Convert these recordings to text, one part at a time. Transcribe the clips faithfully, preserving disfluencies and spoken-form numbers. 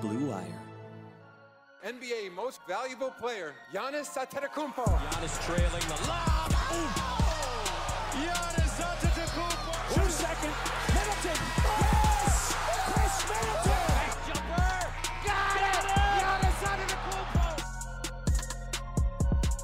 Blue Wire. N B A Most Valuable Player, Giannis Antetokounmpo. Giannis trailing the lob. Ooh. Giannis Antetokounmpo. Two second. Middleton. Yes! Chris Middleton. Back jumper. Got it. Giannis Antetokounmpo.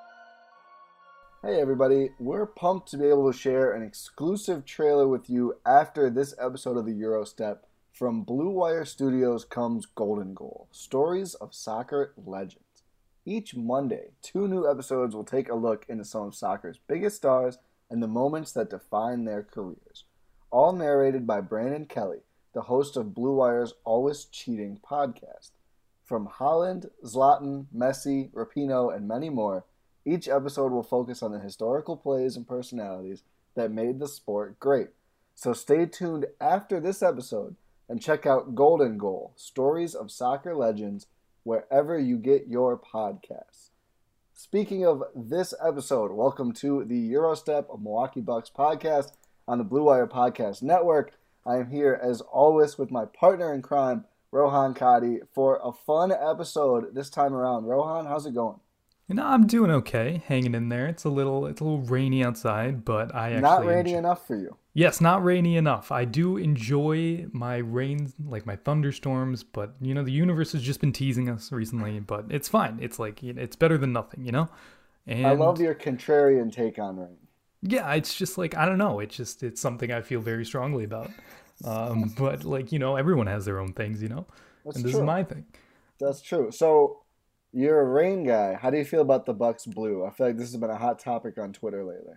Hey everybody, we're pumped to be able to share an exclusive trailer with you after this episode of the Eurostep. From Blue Wire Studios comes Golden Goal, stories of soccer legends. Each Monday, two new episodes will take a look into some of soccer's biggest stars and the moments that define their careers. All narrated by Brandon Kelly, the host of Blue Wire's Always Cheating podcast. From Haaland, Zlatan, Messi, Rapinoe, and many more, each episode will focus on the historical plays and personalities that made the sport great. So stay tuned after this episode and check out Golden Goal, stories of soccer legends, wherever you get your podcasts. Speaking of this episode, welcome to the Eurostep of Milwaukee Bucks podcast on the Blue Wire Podcast Network. I am here, as always, with my partner in crime, Rohan Kadi, for a fun episode this time around. Rohan, how's it going? You know, I'm doing okay, hanging in there. It's a little, it's a little rainy outside, but I actually not rainy enjoy... enough for you. Yes, not rainy enough. I do enjoy my rain, like my thunderstorms, but you know, the universe has just been teasing us recently. But it's fine. It's like it's better than nothing, you know. And I love your contrarian take on rain. Yeah, it's just like I don't know. It's just it's something I feel very strongly about. Um, but like you know, everyone has their own things, you know. That's and this true. is my thing. That's true. So. You're a rain guy. How do you feel about the Bucks blue? I feel like this has been a hot topic on Twitter lately.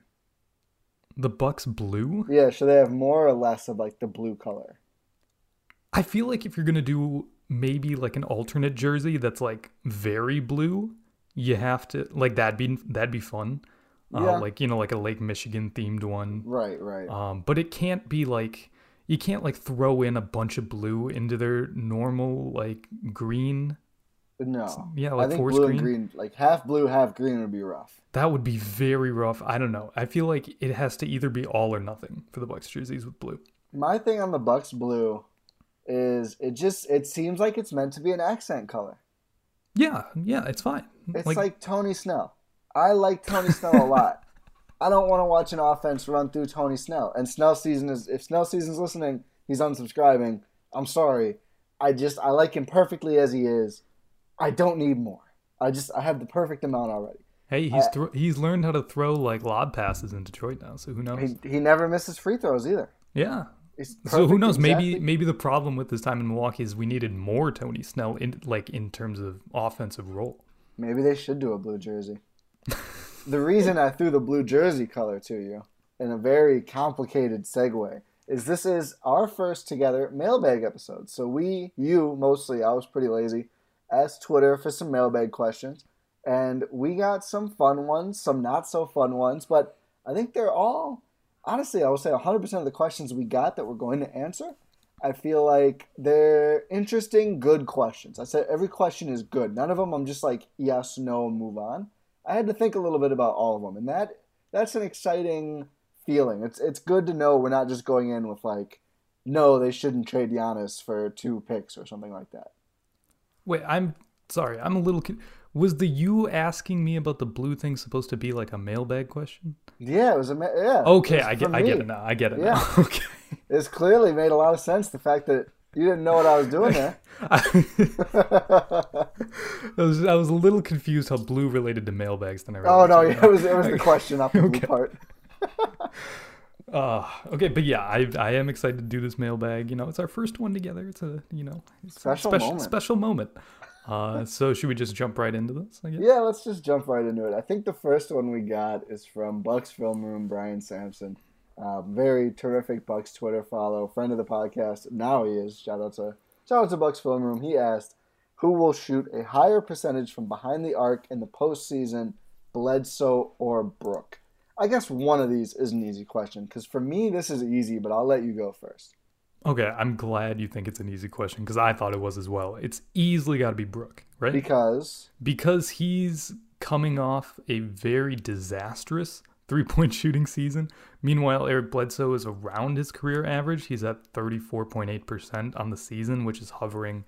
The Bucks blue? Yeah, should they have more or less of like the blue color? I feel like if you're going to do maybe like an alternate jersey that's like very blue, you have to like that'd be that'd be fun. Yeah. Uh, like you know like a Lake Michigan themed one. Right, right. Um but it can't be like you can't like throw in a bunch of blue into their normal like green. No. Yeah, like I think forest blue green. and green, like half blue, half green would be rough. That would be very rough. I don't know. I feel like it has to either be all or nothing for the Bucks jerseys with blue. My thing on the Bucks blue is it just it seems like it's meant to be an accent color. Yeah, yeah, it's fine. It's like, like Tony Snell. I like Tony Snell a lot. I don't want to watch an offense run through Tony Snell. And Snell season is if Snell season's listening, he's unsubscribing. I'm sorry. I just I like him perfectly as he is. I don't need more. I just I have the perfect amount already. Hey, he's I, thro- he's learned how to throw like lob passes in Detroit now, so who knows? He, he never misses free throws either. Yeah. He's So who knows? exactly. Maybe maybe the problem with his time in Milwaukee is we needed more Tony Snell in like in terms of offensive role. Maybe they should do a blue jersey. The reason I threw the blue jersey color to you in a very complicated segue is this is our first together mailbag episode. So we, you mostly, I was pretty lazy, asked Twitter for some mailbag questions, and we got some fun ones, some not so fun ones, but I think they're all, honestly, I would say one hundred percent of the questions we got that we're going to answer, I feel like they're interesting, good questions. I said every question is good. None of them I'm just like, yes, no, move on. I had to think a little bit about all of them, and that that's an exciting feeling. It's it's good to know we're not just going in with like, no, they shouldn't trade Giannis for two picks or something like that. Wait, I'm sorry. I'm a little. Con- was the you asking me about the blue thing supposed to be like a mailbag question? Yeah, it was a ma- yeah. Okay, it was I get. for I get me. it now. I get it Yeah. now. Okay. It's clearly made a lot of sense. The fact that you didn't know what I was doing there. I, I was I was a little confused how blue related to mailbags. Then I Oh realized. no, yeah, it was it was the question, not the blue Okay. part. Uh, okay, but yeah, I I am excited to do this mailbag. You know, it's our first one together. It's a you know it's Special a special moment. special moment. Uh, so should we just jump right into this? I guess? Yeah, let's just jump right into it. I think the first one we got is from Bucks Film Room, Brian Sampson. Uh, very terrific Bucks Twitter follow, friend of the podcast. Now he is. Shout out to shout out to Bucks Film Room. He asked, "Who will shoot a higher percentage from behind the arc in the postseason, Bledsoe or Brook?" I guess one of these is an easy question because for me this is easy, but I'll let you go first. Okay, I'm glad you think it's an easy question because I thought it was as well. It's easily got to be Brook, right? Because because he's coming off a very disastrous three-point shooting season. Meanwhile, Eric Bledsoe is around his career average. He's at thirty-four point eight percent on the season, which is hovering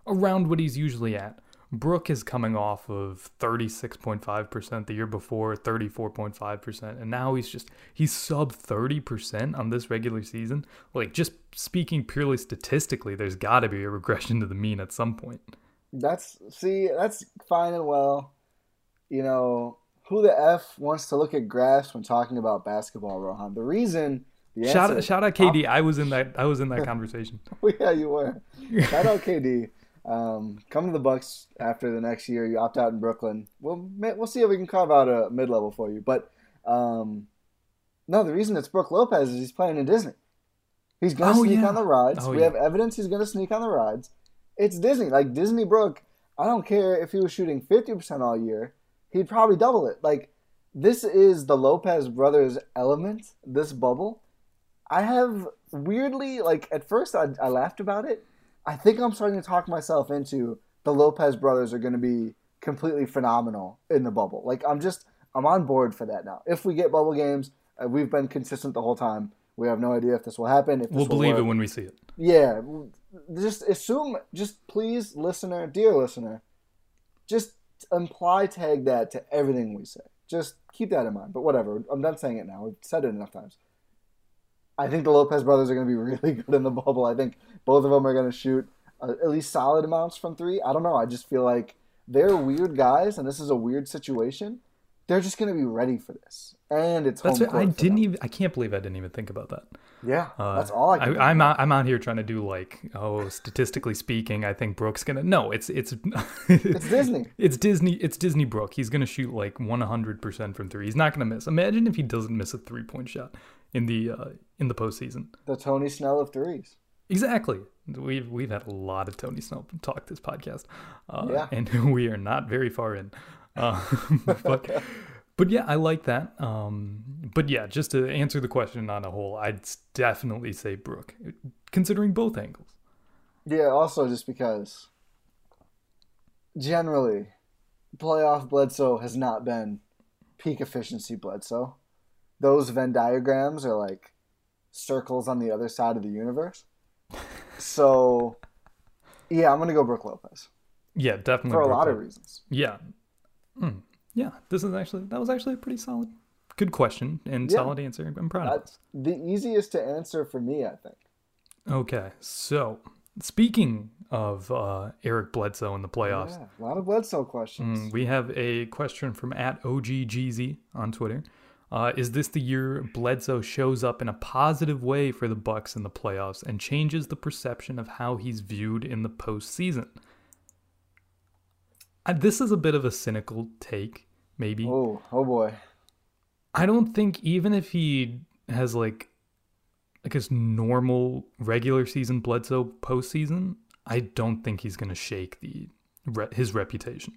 around what he's usually at. Brook is coming off of thirty-six point five percent the year before, thirty-four point five percent, and now he's just, he's sub thirty percent on this regular season. Like, just speaking purely statistically, there's got to be a regression to the mean at some point. That's, see, that's fine and well. You know, who the F wants to look at graphs when talking about basketball, Rohan? The reason... The shout answer, out, shout out K D. I was in that. I was in that conversation. Yeah, you were. Shout out K D. Um, come to the Bucks after the next year. You opt out in Brooklyn. We'll we'll see if we can carve out a mid level for you. But um, no, the reason it's Brook Lopez is he's playing in Disney. He's gonna oh, sneak yeah. on the rides. Oh, we yeah. have evidence he's gonna sneak on the rides. It's Disney. Like Disney Brook. I don't care if he was shooting fifty percent all year. He'd probably double it. Like this is the Lopez brothers element. This bubble. I have weirdly, like, at first I, I laughed about it. I think I'm starting to talk myself into the Lopez brothers are going to be completely phenomenal in the bubble. Like, I'm just, I'm on board for that now. If we get bubble games, uh, we've been consistent the whole time. We have no idea if this will happen. If this We'll will believe work. it when we see it. Yeah. Just assume, just please, listener, dear listener, just imply tag that to everything we say. Just keep that in mind. But whatever. I'm done saying it now. We've said it enough times. I think the Lopez brothers are going to be really good in the bubble. I think both of them are going to shoot uh, at least solid amounts from three. I don't know. I just feel like they're weird guys, and this is a weird situation. They're just going to be ready for this, and it's That's home what, court I for didn't them. even. I can't believe I didn't even think about that. Yeah, Uh, that's all I can. I, I'm out. I'm out here trying to do like, oh, statistically speaking, I think Brook's gonna. No, it's it's It's Disney. It's Disney. It's Disney Brook. He's gonna shoot like one hundred percent from three. He's not gonna miss. Imagine if he doesn't miss a three point shot in the uh, in the postseason. The Tony Snell of threes. Exactly. We've we've had a lot of Tony Snell talk this podcast, uh, Yeah. and we are not very far in. Uh, but but yeah, I like that. Um, but yeah, just to answer the question on a whole, I'd definitely say Brook, considering both angles. Yeah, also just because generally playoff Bledsoe has not been peak efficiency Bledsoe. Those Venn diagrams are like circles on the other side of the universe. So, yeah, I'm going to go Brook Lopez. Yeah, definitely. For a Brook lot of Lopez. reasons. Yeah. Hmm. Yeah, this is actually, that was actually a pretty solid, good question and Yeah. solid answer. I'm proud of That's the easiest to answer for me, I think. Okay, so speaking of uh, Eric Bledsoe in the playoffs, Yeah, a lot of Bledsoe questions. mm, we have a question from at O G G Z on Twitter. Uh, is this the year Bledsoe shows up in a positive way for the Bucks in the playoffs and changes the perception of how he's viewed in the postseason? I, this is a bit of a cynical take, maybe. Oh, oh boy. I don't think even if he has like like his normal regular season Bledsoe postseason, I don't think he's gonna shake the his reputation.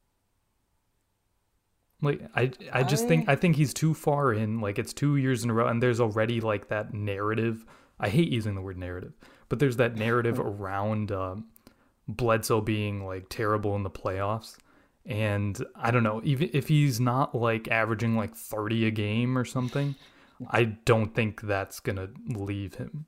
Like I I just think I think he's too far in. Like it's two years in a row, and there's already like that narrative. I hate using the word narrative, but there's that narrative around um, Bledsoe being like terrible in the playoffs. And I don't know, even if he's not like averaging like thirty a game or something, I don't think that's gonna leave him.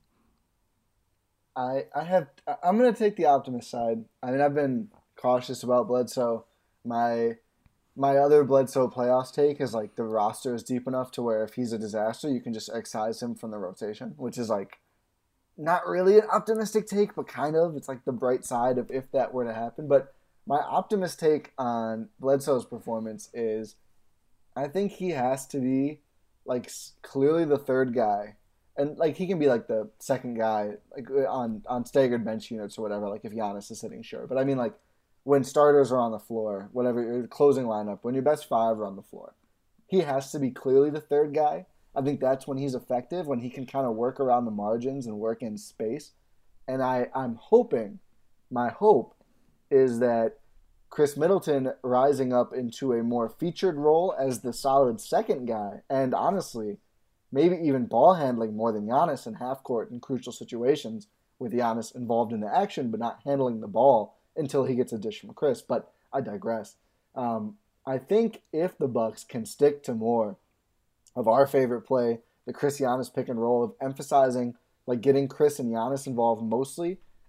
I I have I'm gonna take the optimist side. I mean, I've been cautious about Bledsoe. My my other Bledsoe playoffs take is like the roster is deep enough to where if he's a disaster, you can just excise him from the rotation, which is like not really an optimistic take, but kind of. It's like the bright side of if that were to happen. But my optimist take on Bledsoe's performance is I think he has to be like clearly the third guy. And like he can be like the second guy like on, on staggered bench units or whatever, like if Giannis is sitting, sure. But I mean like when starters are on the floor, whatever your closing lineup, when your best five are on the floor, he has to be clearly the third guy. I think that's when he's effective, when he can kind of work around the margins and work in space. And I, I'm hoping, my hope is that Chris Middleton rising up into a more featured role as the solid second guy, and honestly, maybe even ball handling more than Giannis in half court in crucial situations, with Giannis involved in the action but not handling the ball until he gets a dish from Chris. But I digress. Um, I think if the Bucks can stick to more of our favorite play, the Chris Giannis pick and roll, of emphasizing like getting Chris and Giannis involved mostly,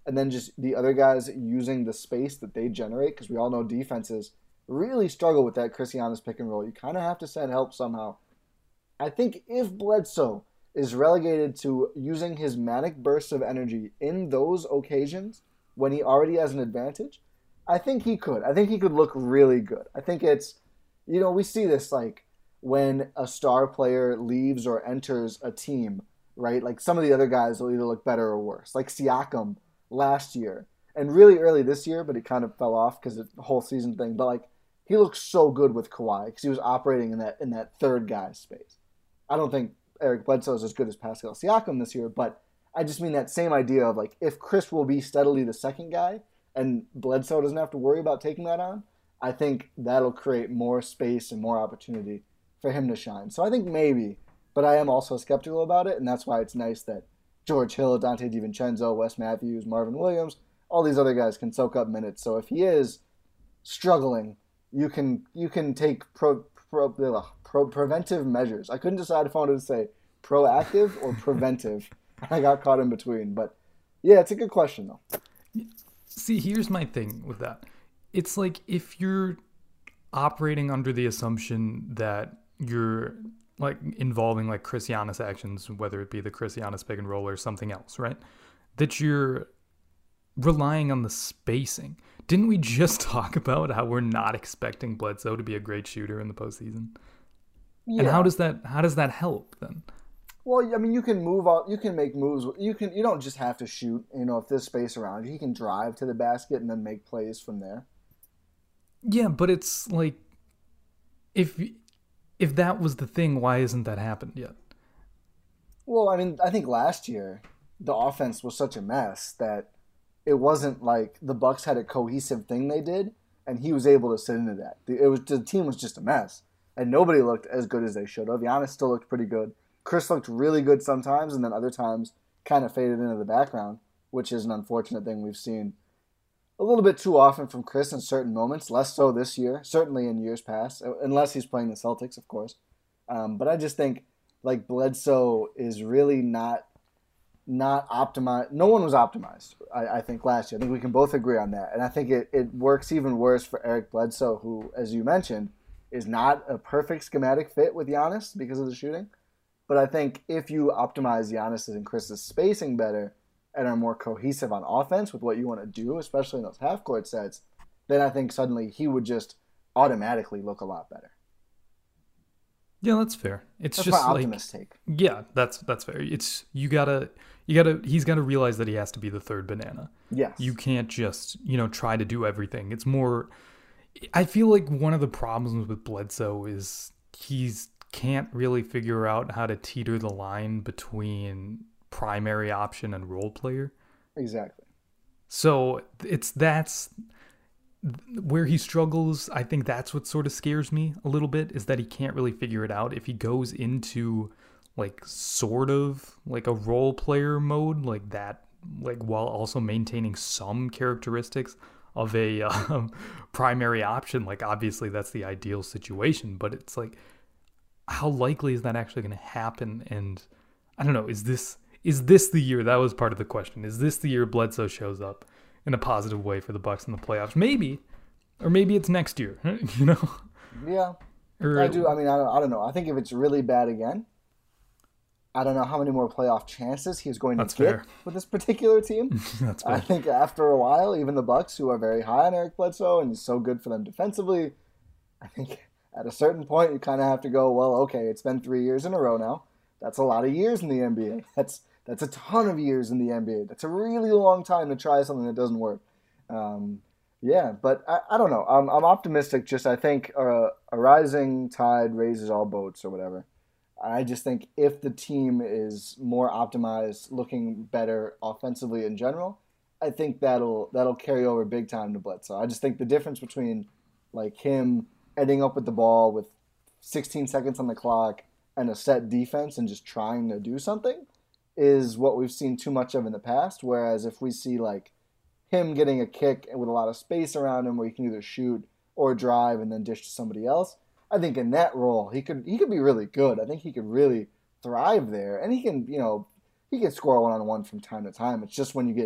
and then just the other guys using the space that they generate, because we all know defenses really struggle with that Chris Giannis pick and roll. You kind of have to send help somehow. I think if Bledsoe is relegated to using his manic bursts of energy in those occasions when he already has an advantage, I think he could. I think he could look really good. I think it's, you know, we see this like when a star player leaves or enters a team, right? Like some of the other guys will either look better or worse. Like Siakam last year and really early this year, but it kind of fell off because of the whole season thing. But like he looked so good with Kawhi because he was operating in that in that third guy space. I don't think Eric Bledsoe is as good as Pascal Siakam this year, but I just mean that same idea of like if Chris will be steadily the second guy and Bledsoe doesn't have to worry about taking that on, I think that'll create more space and more opportunity for him to shine. So I think maybe, but I am also skeptical about it, and that's why it's nice that George Hill, Dante DiVincenzo, Wes Matthews, Marvin Williams, all these other guys can soak up minutes. So if he is struggling, you can you can take pro, pro, pro preventive measures. I couldn't decide if I wanted to say proactive or preventive. I got caught in between, but yeah, it's a good question though. See, here's my thing with that. It's like if you're operating under the assumption that you're like involving like Chris Giannis actions, whether it be the Chris Giannis pick and roll or something else, right? That you're relying on the spacing. Didn't we just talk about how we're not expecting Bledsoe to be a great shooter in the postseason? Yeah. And how does that how does that help then? Well, I mean, you can move out. You can make moves. You can. You don't just have to shoot. You know, if there's space around you, you can drive to the basket and then make plays from there. Yeah, but it's like, if if that was the thing, why hasn't that happened yet? Well, I mean, I think last year the offense was such a mess that it wasn't like the Bucks had a cohesive thing they did, and he was able to sit into that. It was the team was just a mess, and nobody looked as good as they should have. Giannis still looked pretty good. Chris looked really good sometimes, and then other times kind of faded into the background, which is an unfortunate thing we've seen a little bit too often from Chris in certain moments, less so this year, certainly in years past, unless he's playing the Celtics, of course. Um, but I just think like Bledsoe is really not not optimized. No one was optimized, I, I think, last year. I think we can both agree on that. And I think it, it works even worse for Eric Bledsoe, who, as you mentioned, is not a perfect schematic fit with Giannis because of the shooting. But I think if you optimize Giannis' and Chris's spacing better and are more cohesive on offense with what you want to do, especially in those half-court sets, then I think suddenly he would just automatically look a lot better. Yeah, that's fair. It's that's just my like optimist take. Yeah, that's that's fair. It's you gotta you gotta he's gotta realize that he has to be the third banana. Yes. You can't just, you know, try to do everything. It's more I feel like one of the problems with Bledsoe is he's can't really figure out how to teeter the line between primary option and role player. Exactly. So it's that's where he struggles. I think that's what sort of scares me a little bit, is that he can't really figure it out. If he goes into like sort of like a role player mode like that, like while also maintaining some characteristics of a um, primary option, like obviously that's the ideal situation, but it's like, how likely is that actually going to happen? And I don't know, is this is this the year? That was part of the question. Is this the year Bledsoe shows up in a positive way for the Bucks in the playoffs? Maybe, or maybe it's next year. You know? Yeah, or, I do. I mean, I don't, I don't know. I think if it's really bad again, I don't know how many more playoff chances he's going to get fair. with this particular team. That's fair. I think after a while, even the Bucks, who are very high on Eric Bledsoe and he's so good for them defensively, I think at a certain point you kind of have to go, well, okay, it's been three years in a row now. That's a lot of years in the N B A. That's that's a ton of years in the N B A. That's a really long time to try something that doesn't work. Um, yeah, but I, I don't know. I'm I'm optimistic. Just I think uh, a rising tide raises all boats or whatever. I just think if the team is more optimized, looking better offensively in general, I think that'll that'll carry over big time to Bledsoe. I just think the difference between like him ending up with the ball with sixteen seconds on the clock and a set defense and just trying to do something is what we've seen too much of in the past. Whereas if we see like him getting a kick with a lot of space around him where he can either shoot or drive and then dish to somebody else, I think in that role he could he could be really good. I think he could really thrive there, and he can you know he can score one on one from time to time. It's just when you get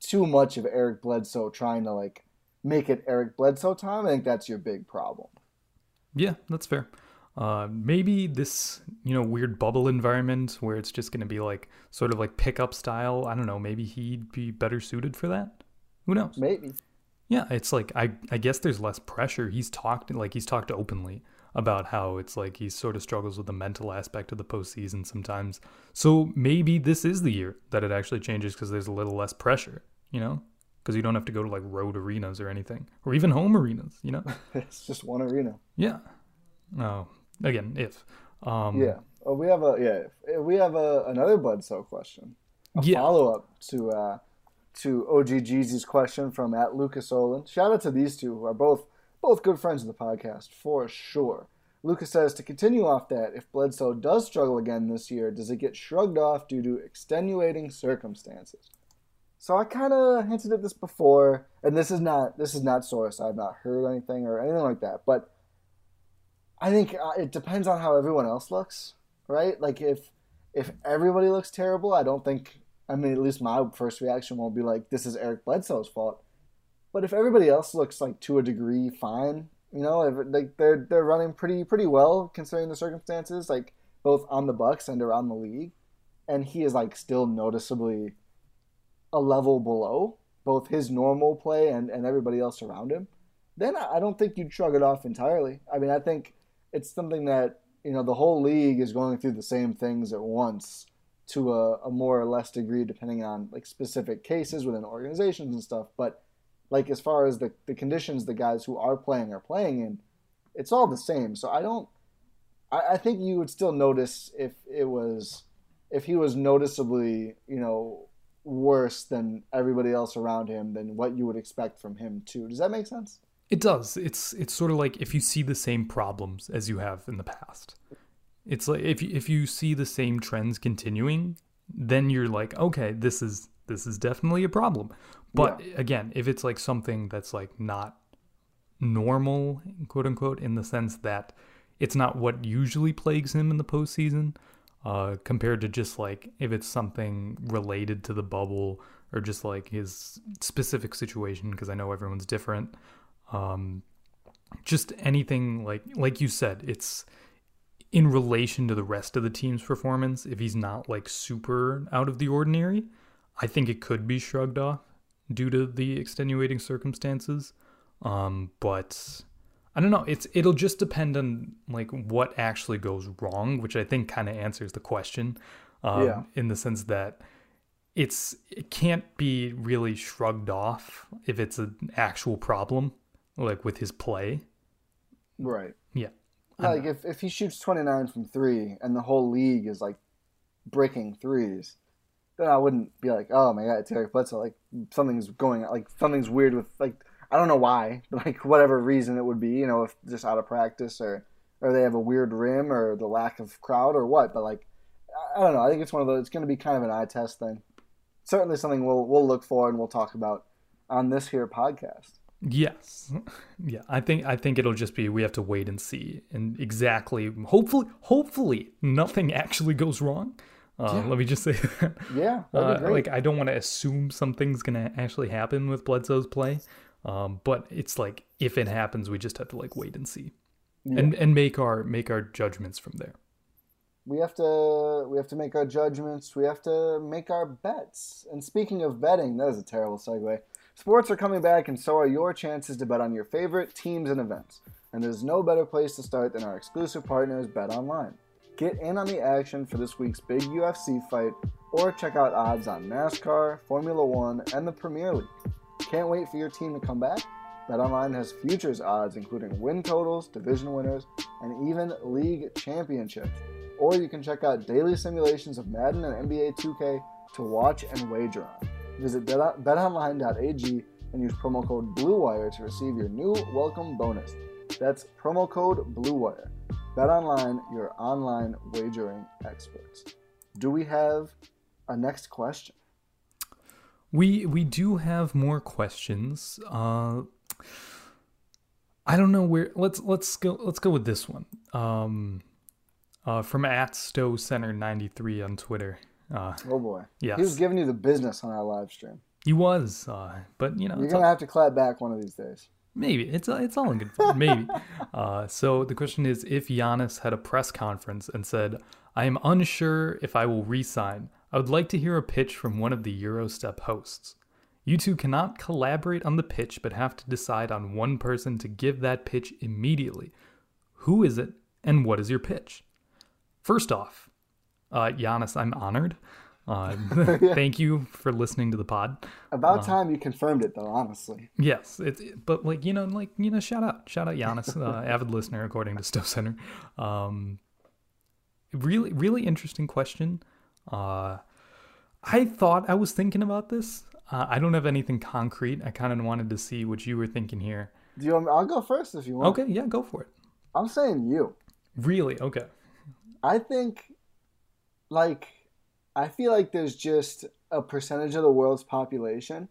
too much of Eric Bledsoe trying to like make it Eric Bledsoe time. I think that's your big problem. Yeah, that's fair. Uh, maybe this, you know, weird bubble environment where it's just going to be like sort of like pickup style. I don't know. Maybe he'd be better suited for that. Who knows? Maybe. Yeah, it's like I, I guess there's less pressure. He's talked like he's talked openly about how it's like he sort of struggles with the mental aspect of the postseason sometimes. So maybe this is the year that it actually changes because there's a little less pressure, you know, because you don't have to go to like road arenas or anything, or even home arenas, you know. It's just one arena. Yeah. Oh, again, if. Um, yeah. Oh, we have a yeah. We have a another Bledsoe question. A yeah. follow up to uh, to O G Jeezy's question from at Lucas Olin. Shout out to these two who are both both good friends of the podcast for sure. Lucas says, to continue off that, if Bledsoe does struggle again this year, does it get shrugged off due to extenuating circumstances? So I kind of hinted at this before, and this is not this is not source. I've not heard anything or anything like that, but I think it depends on how everyone else looks, right? Like if if everybody looks terrible, I don't think, I mean, at least my first reaction won't be like, this is Eric Bledsoe's fault. But if everybody else looks like to a degree fine, you know, if, like they're they're running pretty pretty well considering the circumstances, like both on the Bucks and around the league, and he is like still noticeably a level below both his normal play and, and everybody else around him, then I don't think you'd shrug it off entirely. I mean, I think it's something that, you know, the whole league is going through the same things at once to a, a more or less degree depending on like specific cases within organizations and stuff. But like as far as the, the conditions the guys who are playing are playing in, it's all the same. So I don't I, I think you would still notice if it was if he was noticeably, you know, worse than everybody else around him than what you would expect from him too. Does that make sense? It does. It's it's sort of like if you see the same problems as you have in the past. It's like if you, if you see the same trends continuing, then you're like, okay, this is this is definitely a problem. But yeah. Again, if it's like something that's like not normal, quote unquote, in the sense that it's not what usually plagues him in the postseason, uh, compared to just like if it's something related to the bubble or just like his specific situation, because I know everyone's different. Um, just anything like, like you said, it's in relation to the rest of the team's performance. If he's not like super out of the ordinary, I think it could be shrugged off due to the extenuating circumstances. Um, but I don't know. It's, it'll just depend on like what actually goes wrong, which I think kind of answers the question, um, yeah. in the sense that it's, it can't be really shrugged off if it's an actual problem. Like with his play. Right. Yeah. Like if, if he shoots twenty-nine from three and the whole league is like breaking threes, then I wouldn't be like, oh my God, it's Eric Bledsoe. Like something's going like something's weird with like, I don't know why, but like whatever reason it would be, you know, if just out of practice or, or they have a weird rim or the lack of crowd or what. But like, I don't know. I think it's one of those, it's going to be kind of an eye test thing. Certainly something we'll, we'll look for and we'll talk about on this here podcast. Yes. Yeah, I think I think it'll just be we have to wait and see. And exactly, hopefully hopefully nothing actually goes wrong. Uh, yeah. Let me just say that. Yeah, uh, like I don't want to assume something's going to actually happen with Bledsoe's play. Um, but it's like if it happens, we just have to like wait and see. Yeah. And and make our make our judgments from there. We have to we have to make our judgments. We have to make our bets. And speaking of betting, that is a terrible segue. Sports are coming back, and so are your chances to bet on your favorite teams and events. And there's no better place to start than our exclusive partners, BetOnline. Get in on the action for this week's big U F C fight, or check out odds on NASCAR, Formula One, and the Premier League. Can't wait for your team to come back? BetOnline has futures odds, including win totals, division winners, and even league championships. Or you can check out daily simulations of Madden and N B A two K to watch and wager on. Visit bet online dot a g and use promo code BLUEWIRE to receive your new welcome bonus. That's promo code BLUEWIRE. BetOnline, your online wagering experts. Do we have a next question? We we do have more questions. Uh, I don't know where. Let's let's go. Let's go with this one. Um, uh, from at Stowe Center ninety-three on Twitter. Uh, oh boy. Yes. He was giving you the business on our live stream. He was, uh, but you know, You're it's gonna all, have to clap back one of these days. maybe it's it's all in good fun. Maybe. Uh, so the question is, if Giannis had a press conference and said, "I am unsure if I will re-sign. I would like to hear a pitch from one of the Eurostep hosts. You two cannot collaborate on the pitch, but have to decide on one person to give that pitch immediately. Who is it, and what is your pitch?" First off, uh, Giannis, I'm honored. Uh, thank you for listening to the pod. About time you confirmed it, though. Honestly. Yes, it's but like you know, like you know, shout out, shout out, Giannis, uh, avid listener according to Stowe Center. Um, really, really interesting question. Uh, I thought I was thinking about this. Uh, I don't have anything concrete. I kind of wanted to see what you were thinking here. Do you want me, I'll go first if you want. Okay, yeah, go for it. I'm saying you. Really? Okay. I think, like, I feel like there's just a percentage of the world's population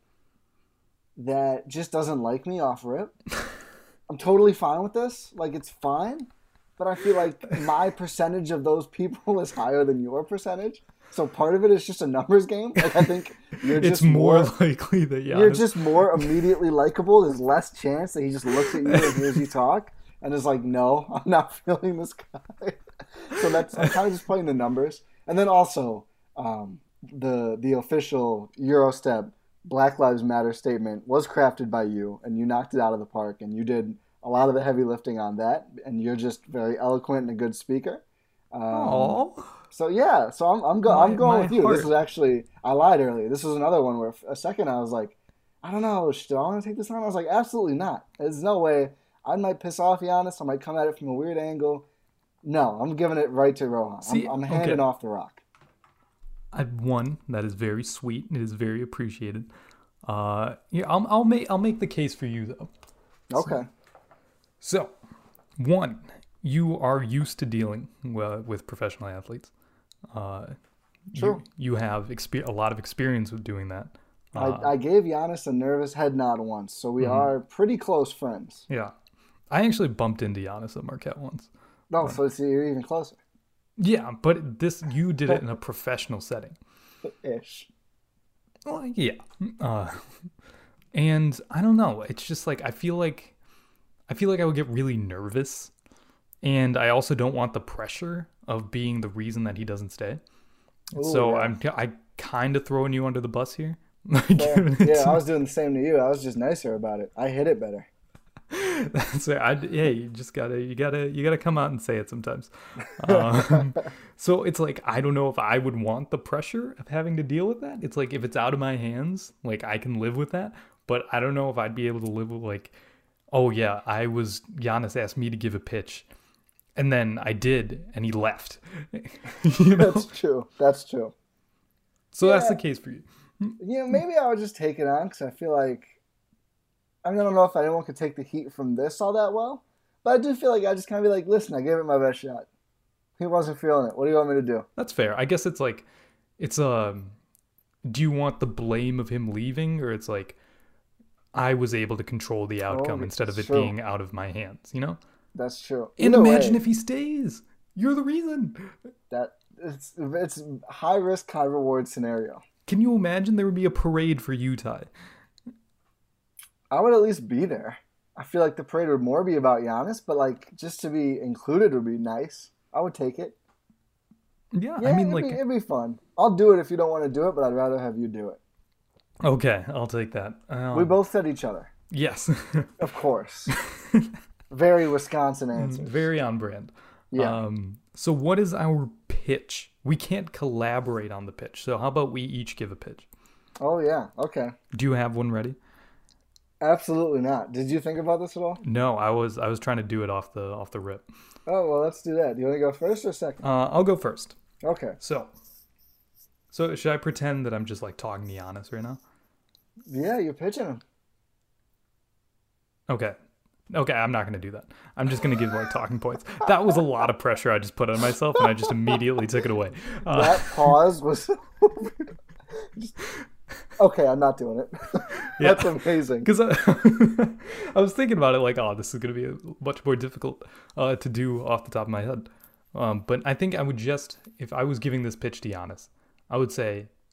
that just doesn't like me off rip. I'm totally fine with this. Like, it's fine. But I feel like my percentage of those people is higher than your percentage. So part of it is just a numbers game. Like, I think you're just It's more more, likely that Giannis... you're just more immediately likable. There's less chance that he just looks at you and hears you talk and is like, no, I'm not feeling this guy. So that's, I'm kind of just playing the numbers. And then also, um, the the official Eurostep Black Lives Matter statement was crafted by you, and you knocked it out of the park, and you did a lot of the heavy lifting on that, and you're just very eloquent and a good speaker. Um, Aww. So yeah, so I'm I'm, go- My- I'm going my with you. heart. This was actually, I lied earlier. This was another one where a second I was like, I don't know, do I want to take this on? I was like, absolutely not. There's no way. I might piss off Giannis. I might come at it from a weird angle. No, I'm giving it right to Rohan. See, I'm, I'm handing okay. off the rock. I one that is very sweet. It is very appreciated. Uh, yeah, I'll I'll make I'll make the case for you though. Okay. So, one, you are used to dealing uh, with professional athletes. Uh, True. You, you have exper- a lot of experience with doing that. Uh, I, I gave Giannis a nervous head nod once, so we Mm-hmm. are pretty close friends. yeah, I actually bumped into Giannis at Marquette once. No, so it's, you're even closer. Yeah, but this you did it in a professional setting. Ish. Well, yeah. Uh, and I don't know. It's just like I feel like I feel like I would get really nervous, and I also don't want the pressure of being the reason that he doesn't stay. Ooh, so yeah. I'm I kind of throwing you under the bus here. Yeah, yeah, I was doing the same to you. I was just nicer about it. I hit it better. That's it. I, hey, you just gotta, you gotta, you gotta come out and say it sometimes. Um, so it's like I don't know if I would want the pressure of having to deal with that. It's like if it's out of my hands, like I can live with that. But I don't know if I'd be able to live with like, oh yeah, I was Giannis asked me to give a pitch, and then I did, and he left. You know? That's true. That's true. So that's Yeah. the case for you. Yeah, maybe I would just take it on because I feel like, I mean, I don't know if anyone could take the heat from this all that well, but I do feel like I just kind of be like, listen, I gave it my best shot. He wasn't feeling it. What do you want me to do? That's fair. I guess it's like, it's um, do you want the blame of him leaving, or it's like, I was able to control the outcome Oh, instead of it true. being out of my hands, you know? That's true. And Either imagine way, if he stays. You're the reason. that it's it's high risk, high reward scenario. Can you imagine there would be a parade for Utah? I would at least be there. I feel like the parade would more be about Giannis, but like just to be included would be nice. I would take it. Yeah, Yeah, I mean, it'd, like, be, it'd be fun. I'll do it if you don't want to do it, but I'd rather have you do it. okay, I'll take that. Um, We both said each other, Yes. of course. Very Wisconsin answers. Very on brand. Yeah. Um, so what is our pitch? We can't collaborate on the pitch. So how about we each give a pitch? Oh yeah. Okay. Do you have one ready? Absolutely not. Did you think about this at all? No, I was I was trying to do it off the off the rip. Oh well, let's do that. Do you want to go first or second? Uh, I'll go first. Okay. So, so should I pretend that I'm just like talking to Giannis right now? Yeah, you're pitching him. Okay. Okay, I'm not going to do that. I'm just going to give like talking points. That was a lot of pressure I just put on myself, and I just immediately took it away. Uh, That pause was. Just- Okay, I'm not doing it. That's amazing. Because I, I was thinking about it like, oh, this is going to be a, much more difficult uh, to do off the top of my head. Um, but I think I would just, if I was giving this pitch to Giannis, I would say,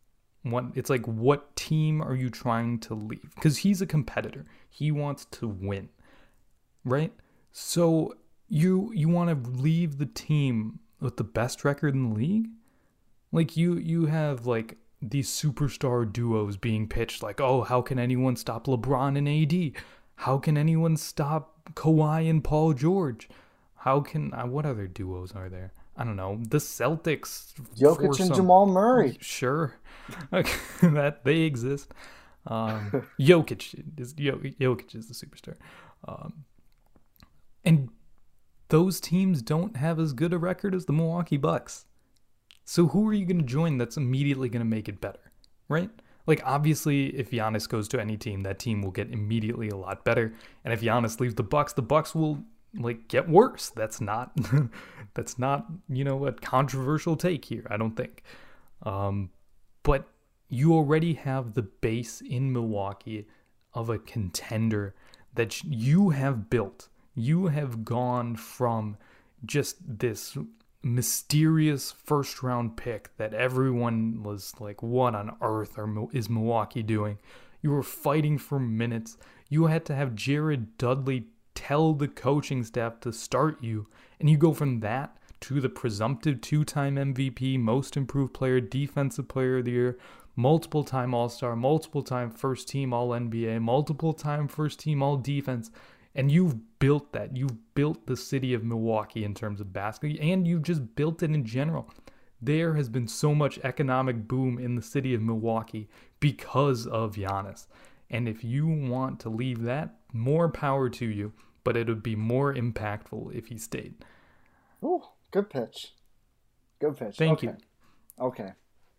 one. It's like, what team are you trying to leave? Because he's a competitor. He wants to win, right? So you you want to leave the team with the best record in the league? Like you you have like these superstar duos being pitched like, oh, how can anyone stop LeBron and A D? How can anyone stop Kawhi and Paul George? How can uh, what other duos are there? I don't know. The Celtics, Jokic and Jamal Murray. Sure, okay, that they exist. Um, Jokic is Jokic is the superstar, um, and those teams don't have as good a record as the Milwaukee Bucks. So who are you going to join that's immediately going to make it better, right? Like, obviously, if Giannis goes to any team, that team will get immediately a lot better. And if Giannis leaves the Bucks, the Bucks will, like, get worse. That's not, that's not, you know, a controversial take here, I don't think. Um, but you already have the base in Milwaukee of a contender that you have built. You have gone from just this mysterious first round pick that everyone was like, what on earth are, is Milwaukee doing? You were fighting for minutes. You had to have Jared Dudley tell the coaching staff to start you. And you go from that to the presumptive two-time M V P, most improved player, defensive player of the year, multiple time All-Star, multiple time first team All N B A, multiple time first team All Defense. And you've built that. You've built the city of Milwaukee in terms of basketball, and you've just built it in general. There has been so much economic boom in the city of Milwaukee because of Giannis. And if you want to leave that, more power to you, but it would be more impactful if he stayed. Ooh, good pitch. Good pitch. Thank okay. you. Okay.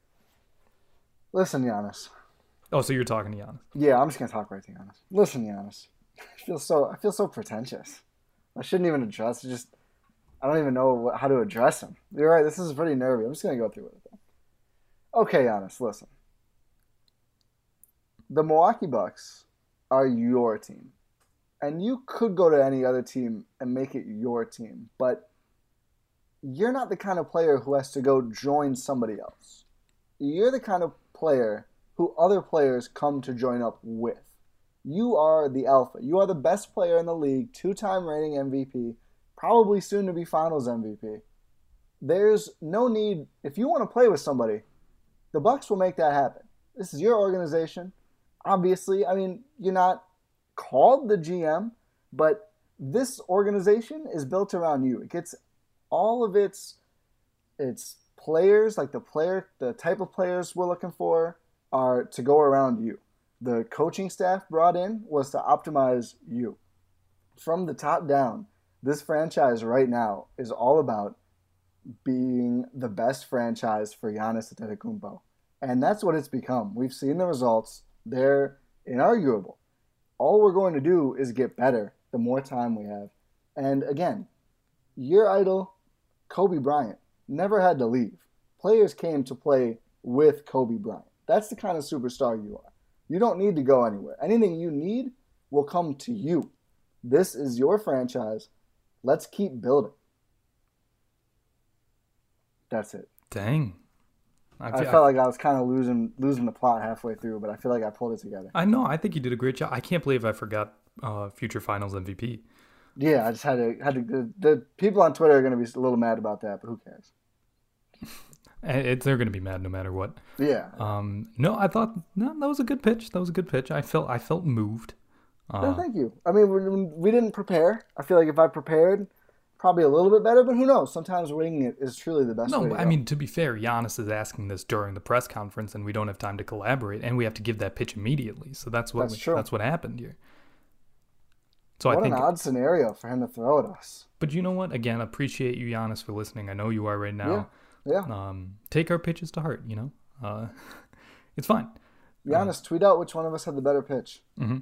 Listen, Giannis. Oh, so you're talking to Giannis. Yeah, I'm just going to talk right to Giannis. Listen, Giannis. I feel so I feel so pretentious. I shouldn't even address it. Just I don't even know what, how to address him. You're right. This is pretty nervy. I'm just gonna go through it. Though. Okay, Giannis. Listen. The Milwaukee Bucks are your team, and you could go to any other team and make it your team. But you're not the kind of player who has to go join somebody else. You're the kind of player who other players come to join up with. You are the alpha. You are the best player in the league, two-time reigning M V P, probably soon to be finals M V P. There's no need, if you want to play with somebody, the Bucks will make that happen. This is your organization. Obviously, I mean, you're not called the G M, but this organization is built around you. It gets all of its its players, like the player, the type of players we're looking for, are to go around you. The coaching staff brought in was to optimize you. From the top down, this franchise right now is all about being the best franchise for Giannis Antetokounmpo. And that's what it's become. We've seen the results. They're inarguable. All we're going to do is get better the more time we have. And again, your idol, Kobe Bryant, never had to leave. Players came to play with Kobe Bryant. That's the kind of superstar you are. You don't need to go anywhere. Anything you need will come to you. This is your franchise. Let's keep building. That's it. Dang. I, I felt like I was kind of losing losing the plot halfway through, but I feel like I pulled it together. I know. I think you did a great job. I can't believe I forgot uh, future Finals M V P. Yeah, I just had to. Had to. The, the people on Twitter are going to be a little mad about that, but who cares? It, they're going to be mad no matter what. Yeah. Um. No, I thought no. That was a good pitch. That was a good pitch. I felt. I felt moved. Uh, no, thank you. I mean, we, we didn't prepare. I feel like if I prepared, probably a little bit better. But who knows? Sometimes winging it is truly the best. No, way to I go. mean, to be fair, Giannis is asking this during the press conference, and we don't have time to collaborate, and we have to give that pitch immediately. So that's what that's, we, true. that's what happened here. So what I think, an odd scenario for him to throw at us. But you know what? Again, appreciate you, Giannis, for listening. I know you are right now. Yeah. yeah. Um, take our pitches to heart. You know, uh, it's fine. Giannis, uh, tweet out which one of us had the better pitch. Mm-hmm.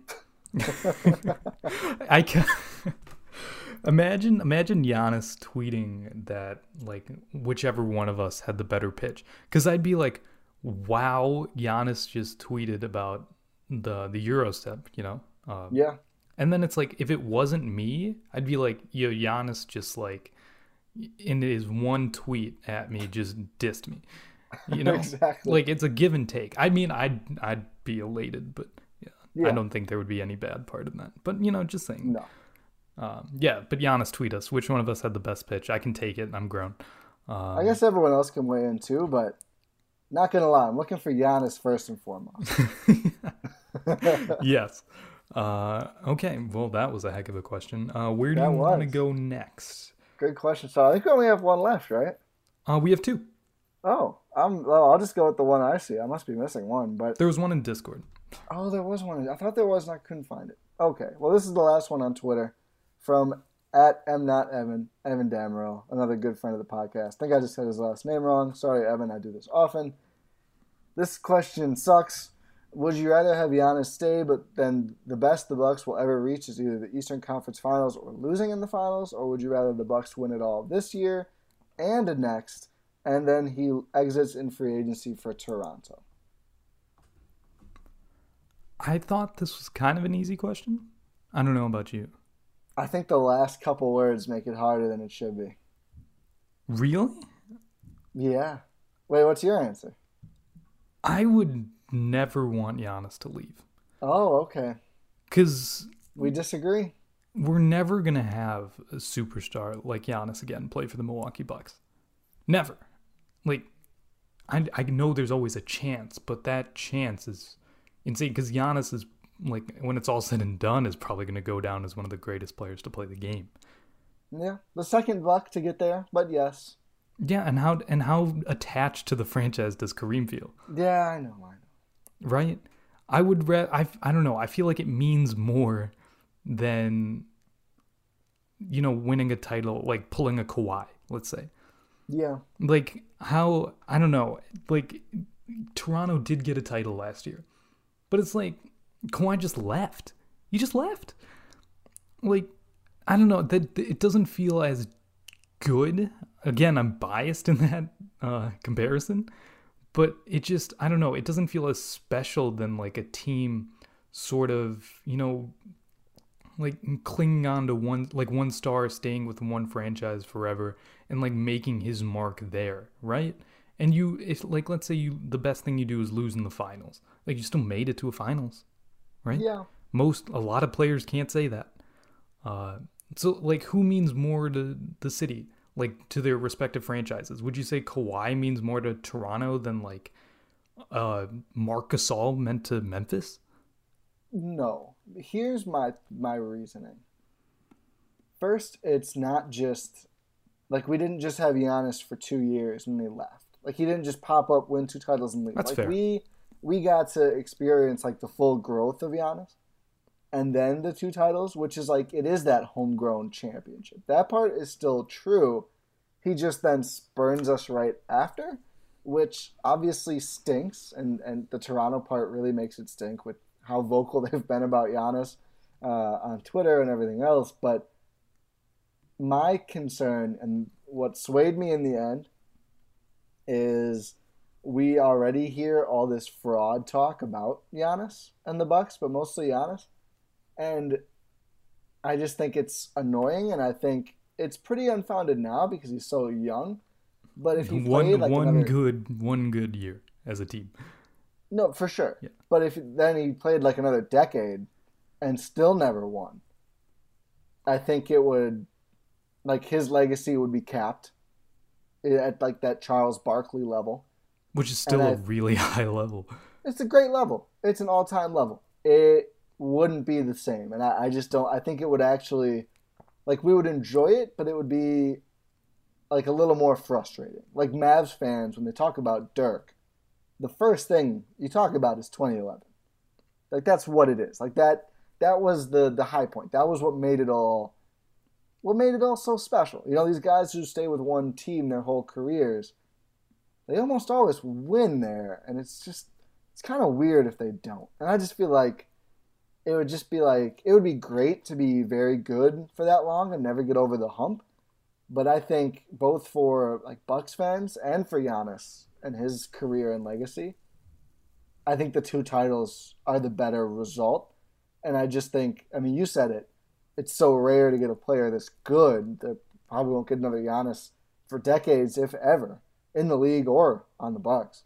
I can imagine imagine Giannis tweeting that, like, whichever one of us had the better pitch, because I'd be like, wow, Giannis just tweeted about the the Euro step, you know. Uh, yeah. And then it's like, if it wasn't me, I'd be like, yo, Giannis just, like, in his one tweet at me, just dissed me. You know, Exactly. like it's a give and take. I mean, I'd I'd be elated, but yeah, Yeah. I don't think there would be any bad part in that. But you know, just saying. No. Um, yeah, but Giannis, tweet us. Which one of us had the best pitch? I can take it. I'm grown. Um, I guess everyone else can weigh in too, but not gonna lie, I'm looking for Giannis first and foremost. yes. Uh, okay. Well, that was a heck of a question. Uh, where do That you want to was. go next? Good question. So I think we only have one left, right? Uh, we have two. Oh, I'm. Well, I'll just go with the one I see. I must be missing one, but There was one in Discord. oh, there was one. I thought there was, and I couldn't find it. Okay. Well, this is the last one on Twitter from at m not evan Evan Damero, another good friend of the podcast. I think I just said his last name wrong. Sorry, Evan. I do this often. This question sucks. Would you rather have Giannis stay, but then the best the Bucks will ever reach is either the Eastern Conference Finals or losing in the finals, or would you rather the Bucks win it all this year and the next, and then he exits in free agency for Toronto? I thought this was kind of an easy question. I don't know about you. I think the last couple words make it harder than it should be. Really? Yeah. Wait, what's your answer? I would never want Giannis to leave. Oh, okay. Because We disagree. we're never going to have a superstar like Giannis again play for the Milwaukee Bucks. Never. Like, I, I know there's always a chance, but that chance is insane because Giannis is, like, when it's all said and done, is probably going to go down as one of the greatest players to play the game. Yeah. The second Buck to get there, but yes. Yeah, and how and how attached to the franchise does Kareem feel? Yeah, I know, I know. Right? I would re- I I don't know. I feel like it means more than, you know, winning a title, like pulling a Kawhi, let's say. Yeah. Like how I don't know. Like Toronto did get a title last year, but it's like Kawhi just left. He just left. Like I don't know. That it doesn't feel as good. Again, I'm biased in that uh, comparison, but it just, I don't know, it doesn't feel as special than like a team sort of, you know, like clinging on to one, like one star, staying with one franchise forever and like making his mark there, right? And you, if like, let's say you, the best thing you do is lose in the finals. Like you still made it to a finals, right? Yeah. Most, a lot of players can't say that. Uh, so like who means more to the city? Like to their respective franchises? Would you say Kawhi means more to Toronto than like uh, Marc Gasol meant to Memphis? No. Here's my my reasoning. First, it's not just like we didn't just have Giannis for two years and they left. Like he didn't just pop up, win two titles and leave. That's like fair. we we got to experience like the full growth of Giannis. And then the two titles, which is like, it is that homegrown championship. That part is still true. He just then spurns us right after, which obviously stinks. And, and the Toronto part really makes it stink with how vocal they've been about Giannis uh, on Twitter and everything else. But my concern and what swayed me in the end is we already hear all this fraud talk about Giannis and the Bucks, but mostly Giannis. And I just think it's annoying, and I think it's pretty unfounded now because he's so young. But if he one played like one another... good one good year as a team. No, for sure. Yeah. But if then he played like another decade and still never won, I think it would, like his legacy would be capped at like that Charles Barkley level. Which is still And a I- really high level. It's a great level. It's an all-time level. It wouldn't be the same. And I, I just don't, I think it would actually, like we would enjoy it, but it would be like a little more frustrating. Like Mavs fans, when they talk about Dirk, the first thing you talk about is twenty eleven. Like that's what it is. Like that, that was the, the high point. That was what made it all, what made it all so special. You know, these guys who stay with one team their whole careers, they almost always win there. And it's just, it's kind of weird if they don't. And I just feel like it would just be like, it would be great to be very good for that long and never get over the hump. But I think both for like Bucks fans and for Giannis and his career and legacy, I think the two titles are the better result. And I just think, I mean, you said it, it's so rare to get a player this good that probably won't get another Giannis for decades, if ever. in the league or on the Bucks.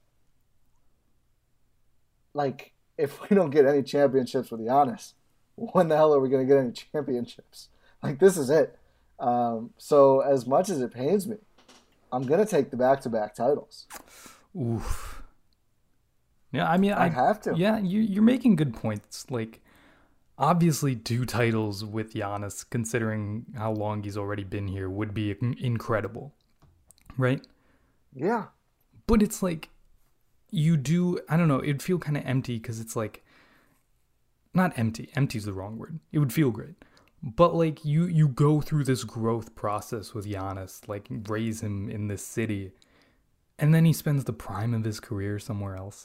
Like, if we don't get any championships with Giannis, when the hell are we going to get any championships? Like, this is it. Um, so as much as it pains me, I'm going to take the back-to-back titles. Oof. Yeah, I mean, I I have to. Yeah, you, you're making good points. Like, obviously, two titles with Giannis, considering how long he's already been here, would be incredible, right? Yeah. But it's like, you do, I don't know, it'd feel kind of empty because it's like, not empty, empty's the wrong word. It would feel great. But like, you, you go through this growth process with Giannis, like raise him in this city, and then he spends the prime of his career somewhere else.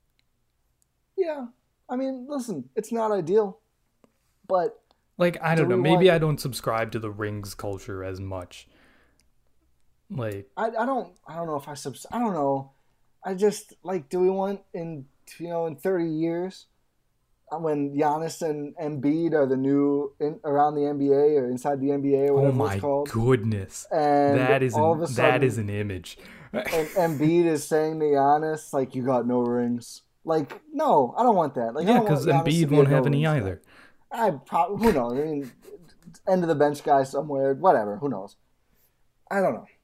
Yeah. I mean, listen, it's not ideal, but... Like, I don't do know, we maybe want... I don't subscribe to the rings culture as much. Like... I, I don't, I don't know if I subs... I don't know. I just, like, do we want in, you know, in thirty years, when Giannis and Embiid are the new, in, around the N B A or inside the N B A or whatever oh my it's called. goodness. And that is, all an, of a sudden, that is an image. and Embiid is saying to Giannis, like, you got no rings. Like, no, I don't want that. Like, yeah, because Embiid won't have any guy. either. I probably, who knows? I mean, end of the bench guy somewhere, whatever, who knows? I don't know.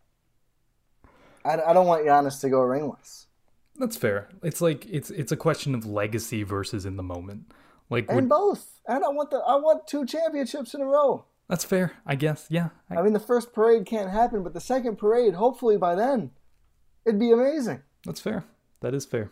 I, I don't want Giannis to go ringless. That's fair. It's like it's it's a question of legacy versus in the moment. Like And would, both. And I want the I want two championships in a row. that's fair, I guess. Yeah. I, I mean, the first parade can't happen, but the second parade, hopefully by then, it'd be amazing. that's fair. That is fair.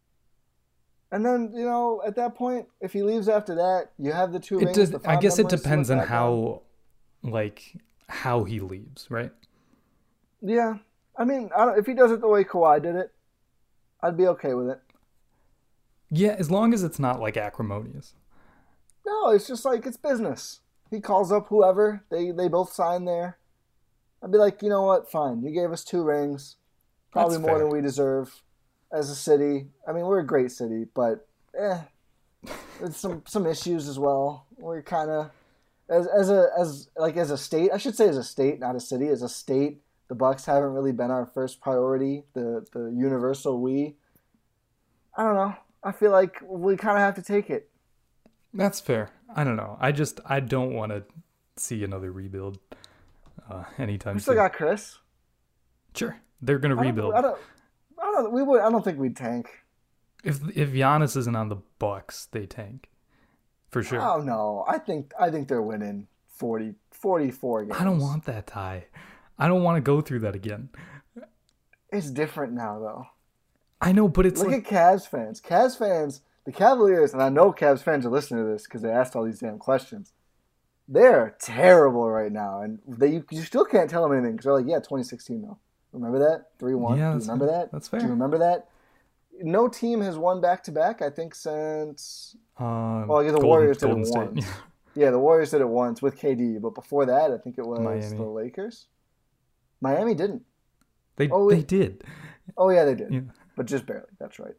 And then, you know, at that point, if he leaves after that, you have the two It rings. does, the I guess it memories to depends look on back how, like, how he leaves, right? Yeah. I mean, I don't, if he does it the way Kawhi did it, I'd be okay with it. Yeah, as long as it's not like acrimonious. No, it's just like, it's business. He calls up whoever. They they both sign there. I'd be like, you know what? Fine. You gave us two rings. Probably That's more fair. than we deserve as a city. I mean, we're a great city, but eh. There's some, some issues as well. We're kind of, as as a as like as a state, I should say as a state, not a city, as a state, the Bucks haven't really been our first priority, the, the universal we. I don't know. I feel like we kind of have to take it. That's fair. I don't know. I just, I don't want to see another rebuild uh, anytime We still soon. got Chris. Sure. They're going to I don't- rebuild. I don't, I don't, we would, I don't think we'd tank. If if Giannis isn't on the Bucks, they tank. For sure. Oh no, I think I think they're winning forty, forty-four games. I don't want that tie. I don't want to go through that again. It's different now though. I know, but it's Look like, at Cavs fans. Cavs fans, the Cavaliers, and I know Cavs fans are listening to this because they asked all these damn questions. They're terrible right now, and they you, you still can't tell them anything because they're like, yeah, twenty sixteen though. Remember that three one? Yeah, Do you that's remember fair. that? That's Do fair. you remember that? No team has won back to back. I think since um, well, I guess the Golden- Warriors did Golden it State. once. Yeah, the Warriors did it once with K D, but before that, I think it was Miami. the Lakers. Miami didn't. They Oh, they wait. did. Oh yeah, they did, Yeah. but just barely. That's right.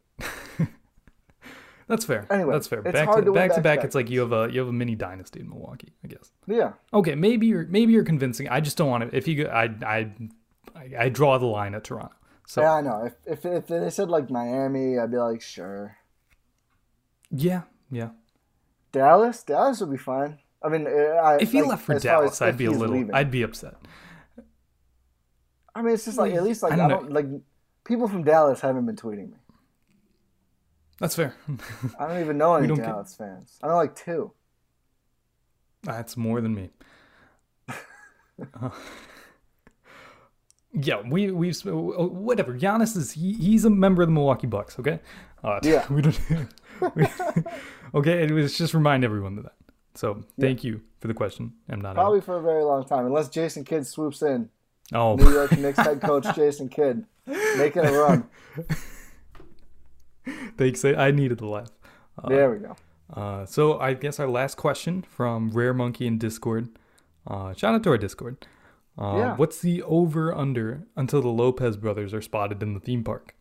That's fair. Anyway, That's fair. it's Back hard to, to win back to back-to-back. back, it's like you have a you have a mini dynasty in Milwaukee, I guess. Yeah, Okay, maybe you're maybe you're convincing. I just don't want to. If you, go- I I I I draw the line at Toronto. So yeah, I know. If, if if they said like Miami, I'd be like, sure. yeah, yeah. Dallas, Dallas would be fine. I mean, uh, I, If he like, left for as far Dallas, as I'd if be a he's little. leaving. I'd be upset. I mean, it's just like at least like I I don't don't, know. like people from Dallas haven't been tweeting me. That's fair. I don't even know any don't get- Dallas fans. I know like two. That's more than me. Uh, yeah, we we've whatever. Giannis is he, he's a member of the Milwaukee Bucks. Okay. Uh, Yeah. We don't. we, okay, it was just remind everyone of that. So thank you for the question. I'm not. Probably for a very long time, unless Jason Kidd swoops in. Oh, New York Knicks head coach Jason Kidd making a run. thanks. I I needed the laugh. There we go. Uh, so I guess our last question from Rare Monkey in Discord. Uh, shout out to our Discord. Uh, Yeah. What's the over under until the Lopez brothers are spotted in the theme park?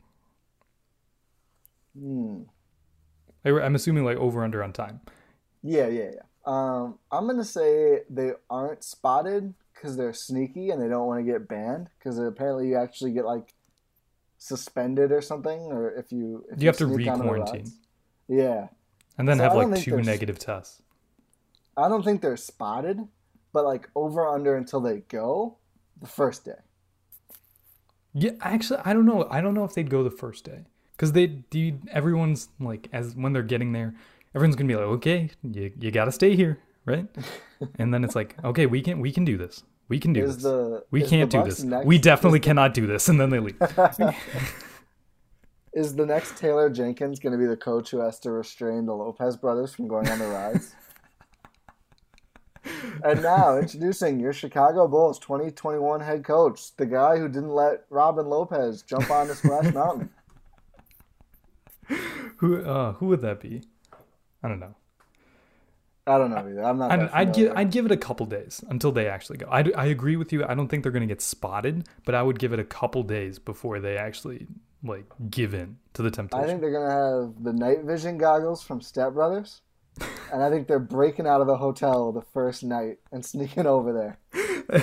Hmm. I, I'm assuming like over under on time. Yeah, yeah, yeah. Um, I'm gonna say they aren't spotted because they're sneaky and they don't want to get banned. Because apparently you actually get like suspended or something, or if you if You have to sneak onto the re-quarantine. rides. Yeah, And then So have I don't like think two there's- negative tests. I don't think they're spotted, but like over under until they go the first day. Yeah, actually, I don't know. I don't know if they'd go the first day because they do. Everyone's like, as when they're getting there, everyone's gonna be like, okay, you you gotta stay here, right? And then it's like, okay, we can we can do this. We can do Is this. the we is can't the do Bucks this. next- we definitely is, cannot do this. And then they leave. is the next Taylor Jenkins going to be the coach who has to restrain the Lopez brothers from going on the rides? And now, introducing your Chicago Bulls twenty twenty-one head coach, the guy who didn't let Robin Lopez jump on the Splash Mountain. who uh who would that be? I don't know. I don't know either. I'm not. I'd, that I'd give familiar. I'd give it a couple days until they actually go. I, I agree with you. I don't think they're gonna get spotted, but I would give it a couple days before they actually like give in to the temptation. I think they're gonna have the night vision goggles from Step Brothers, and I think they're breaking out of the hotel the first night and sneaking over there.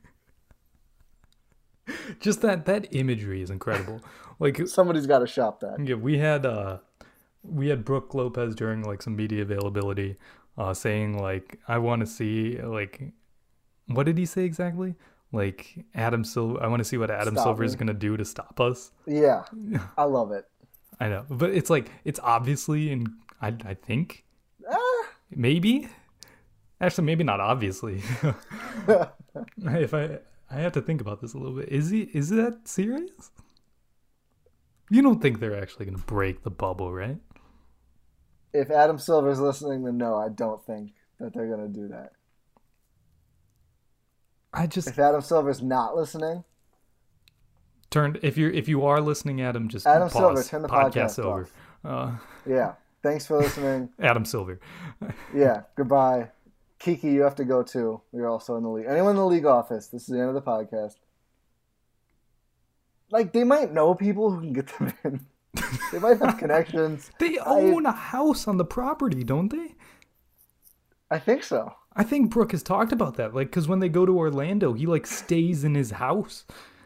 Just that that imagery is incredible. Like Somebody's got to shop that. yeah, we had uh we had Brooke Lopez during like some media availability, uh, saying like I want to see like what did he say exactly? Like Adam Silver. I want to see what Adam Stop Silver is me. gonna do to stop us. Yeah, I love it. I know, but it's like it's obviously, and I I think Ah, maybe, actually maybe not obviously. if I I have to think about this a little bit. Is he is that serious? You don't think they're actually gonna break the bubble, right? if Adam Silver's listening, then no, I don't think that they're gonna do that. I just If Adam Silver's not listening, turned. If you're if you are listening, Adam, just Adam pause. Silver, turn the podcast over. off. Uh, yeah. Thanks for listening. Adam Silver. Yeah, goodbye. Kiki, you have to go too. We're also in the league. Anyone in the league office, this is the end of the podcast. Like, they might know people who can get them in. They might have connections. They I- own a house on the property, don't they? I think so. I think Brooke has talked about that. Like, because when they go to Orlando, he like stays in his house.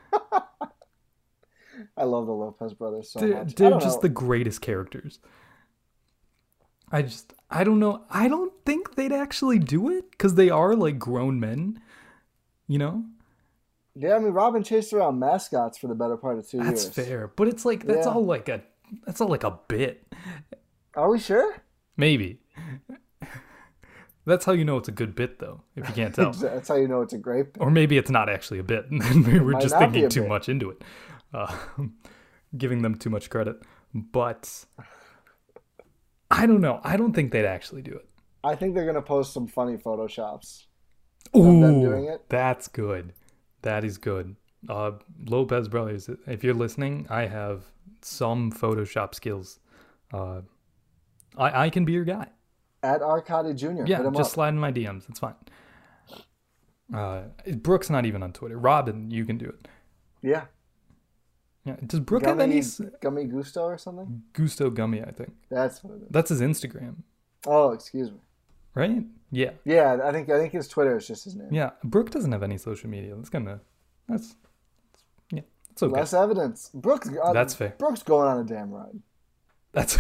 I love the Lopez brothers so They're, much. I they're don't just know. the greatest characters. I just, I don't know. I don't think they'd actually do it because they are like grown men, you know? Yeah, I mean, Robin chased around mascots for the better part of two That's years. fair. But it's like, that's Yeah. all like a, that's all like a bit. Are we sure? Maybe. That's how you know it's a good bit, though, if you can't tell. That's how you know it's a great. Or maybe it's not actually a bit, and then we were might just not be thinking a too bit. much into it, uh, giving them too much credit. But I don't know. I don't think they'd actually do it. I think they're gonna post some funny photoshops. them doing Ooh, it. that's good. That is good. Uh, Lopez brothers, if you're listening, I have some Photoshop skills. Uh, I I can be your guy. At Arcadi Junior Yeah, Hit him just up. slide in my D Ms. It's fine. Uh, Brooke's not even on Twitter. Robin, you can do it. Yeah. Yeah. Does Brooke have any Gummy, s- Gummy Gusto or something? Gusto Gummy? I think That's what it is. that's his Instagram, Oh, excuse me. right? Yeah, Yeah, I think I think his Twitter is just his name. yeah. Brooke doesn't have any social media. That's gonna. That's. Yeah, it's okay. Less evidence. Brooks. Uh, That's fair. Brooks going on a damn ride. That's.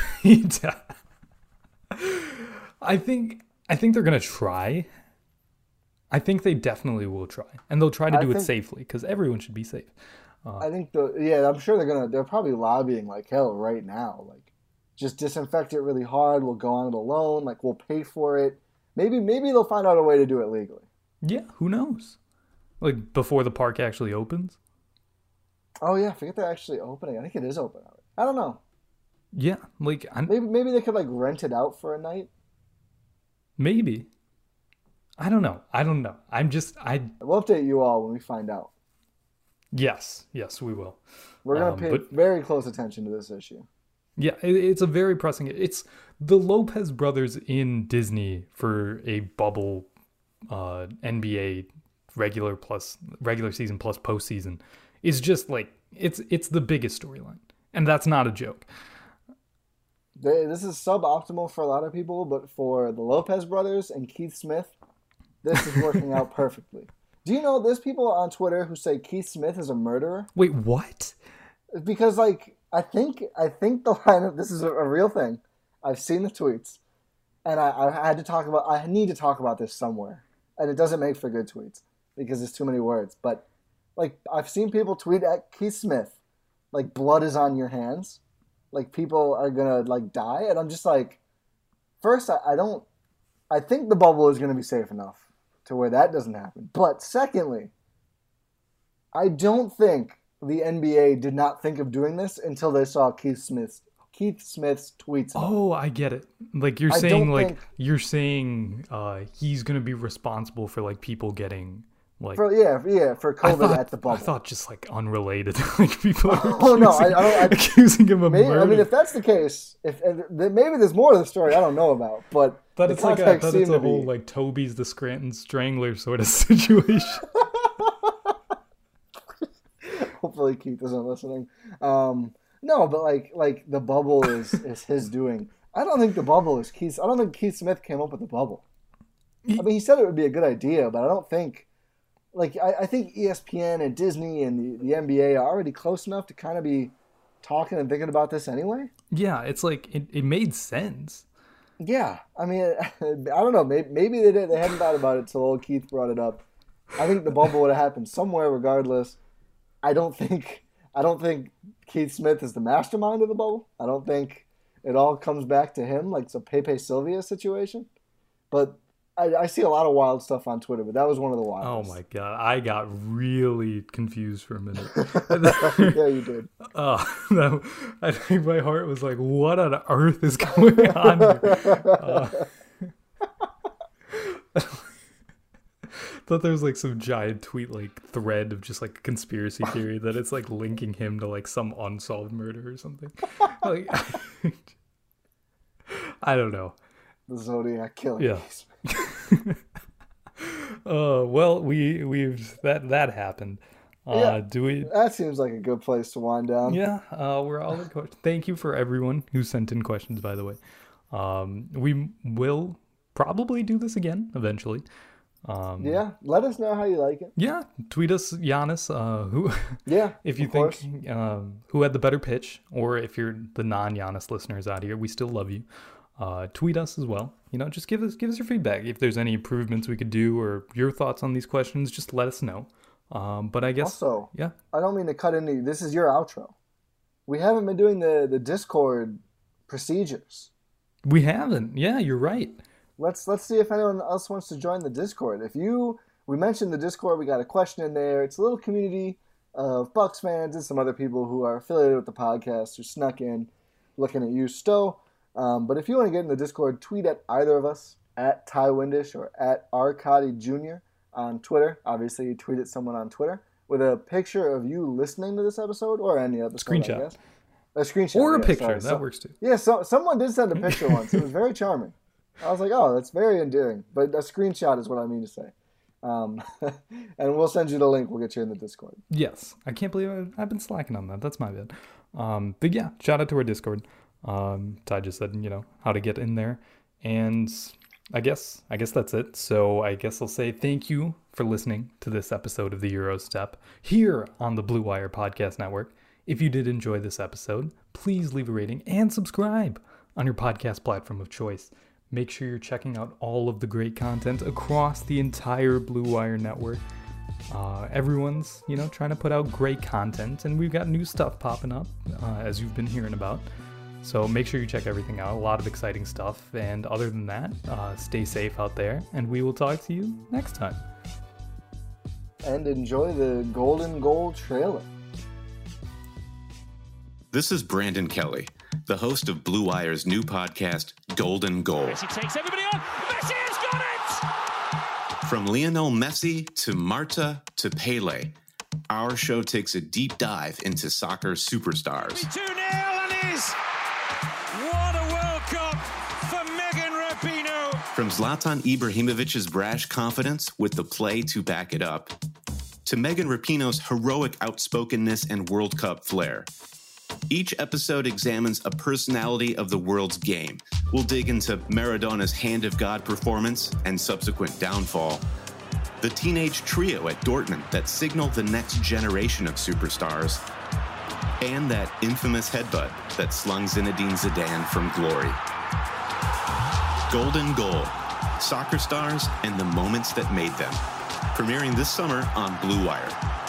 I think. I think they're gonna try. I think they definitely will try, and they'll try to I do it think- safely because everyone should be safe. I think the yeah, I'm sure they're gonna. They're probably lobbying like hell right now. Like, just disinfect it really hard. We'll go on it alone. Like, we'll pay for it. Maybe maybe they'll find out a way to do it legally. Yeah, who knows? Like before the park actually opens. Oh yeah, forget they're actually opening. I think it is open. I don't know. Yeah, like I'm Maybe maybe they could like rent it out for a night. maybe. I don't know. I don't know. I'm just I. We'll update you all when we find out. Yes, yes, we will. We're gonna Um, pay but- very close attention to this issue. Yeah, it, it's a very pressing. It's the Lopez brothers in Disney for a bubble, uh, N B A regular plus regular season plus postseason is just like it's it's the biggest storyline, and that's not a joke. They, this is suboptimal for a lot of people, but for the Lopez brothers and Keith Smith, this is working out perfectly. Do you know there's people on Twitter who say Keith Smith is a murderer? Wait, what? because like I think I think the lineup. This is a, a real thing. I've seen the tweets, and I, I had to talk about. I need to talk about this somewhere, and it doesn't make for good tweets because it's too many words. But like I've seen people tweet at Keith Smith, like blood is on your hands, like people are gonna like die, and I'm just like, first I, I don't. I think the bubble is gonna be safe enough to where that doesn't happen. But secondly, I don't think the N B A did not think of doing this until they saw Keith Smith's Keith Smith's tweets. Oh, I get it. Like you're I saying, don't like think- you're saying, uh, he's gonna be responsible for like people getting like. For, yeah, yeah, for I COVID thought, at the bubble. I thought just like unrelated, like people are accusing, Oh, no, I- I don't- I- accusing him of Maybe, murder. I mean, if that's the case, if, if maybe there's more to the story I don't know about, but But the it's like a, I context thought it's seemed a to be- whole like Toby's the Scranton Strangler sort of situation. Hopefully Keith isn't listening. Um, no, but like like the bubble is is his doing. I don't think the bubble is Keith. I don't think Keith Smith came up with the bubble. I mean, he said it would be a good idea, but I don't think. Like I, I think E S P N and Disney and the, the N B A are already close enough to kind of be talking and thinking about this anyway. Yeah, it's like it, it made sense. Yeah, I mean, I don't know. Maybe, maybe they did, they hadn't thought about it till old Keith brought it up. I think the bubble would have happened somewhere, regardless. I don't think I don't think Keith Smith is the mastermind of the bubble. I don't think it all comes back to him, like it's a Pepe Sylvia situation. But I, I see a lot of wild stuff on Twitter, but that was one of the Oh wildest. my god, I got really confused for a minute. Yeah, you did. Uh, that, I think my heart was like, "What on earth is going on here?" Uh, thought there was like some giant tweet like thread of just like a conspiracy theory that it's like linking him to like some unsolved murder or something. Like, I don't know. The Zodiac killing. Yeah. uh, well, we we've that that happened. Uh, Yeah. Do we? That seems like a good place to wind down. Yeah, uh, we're all in questions. Thank you for everyone who sent in questions, by the way. Um, we will probably do this again eventually. Um, Yeah, let us know how you like it. yeah, tweet us, Giannis, uh, who, Yeah, if you of think course. um, who had the better pitch, or if you're the non-Giannis listeners out here, we still love you. Uh, tweet us as well. You know, just give us give us your feedback. If there's any improvements we could do, or your thoughts on these questions, just let us know. Um, but I guess, Also, yeah. I don't mean to cut into this is your outro. We haven't been doing the, the Discord procedures. We haven't. Yeah, you're right. Let's let's see if anyone else wants to join the Discord. If you we mentioned the Discord, we got a question in there. It's a little community of Bucks fans and some other people who are affiliated with the podcast who snuck in looking at you, Stowe. Um, but if you want to get in the Discord, tweet at either of us, at Ty Windish or at Arcadi Junior on Twitter. Obviously, you tweet at someone on Twitter with a picture of you listening to this episode or any episode, Screenshot. I guess. A screenshot. Or a yeah, picture. sorry. That So- works too. Yeah, so, someone did send a picture once. It was very charming. I was like, oh, that's very endearing. But a screenshot is what I mean to say. Um, and we'll send you the link. We'll get you in the Discord. Yes. I can't believe I, I've been slacking on that. That's my bad. Um, but yeah, shout out to our Discord. Um, Ty just said, you know, how to get in there. And I guess, I guess that's it. So I guess I'll say thank you for listening to this episode of the Eurostep here on the Blue Wire Podcast Network. If you did enjoy this episode, please leave a rating and subscribe on your podcast platform of choice. Make sure you're checking out all of the great content across the entire Blue Wire network. Uh, everyone's, you know, trying to put out great content, and we've got new stuff popping up, uh, as you've been hearing about. So make sure you check everything out. A lot of exciting stuff. And other than that, uh, stay safe out there, and we will talk to you next time. And enjoy the Golden Goal trailer. This is Brandon Kelly, the host of Blue Wire's new podcast, Golden Goal. Messi takes everybody on. Messi has got it! From Lionel Messi to Marta to Pele, our show takes a deep dive into soccer superstars. two nil and is. What a World Cup for Megan Rapinoe. From Zlatan Ibrahimovic's brash confidence with the play to back it up, to Megan Rapinoe's heroic outspokenness and World Cup flair. Each episode examines a personality of the world's game. We'll dig into Maradona's Hand of God performance and subsequent downfall, the teenage trio at Dortmund that signal the next generation of superstars, and that infamous headbutt that slung Zinedine Zidane from glory. Golden Goal, soccer stars and the moments that made them. Premiering this summer on Blue Wire.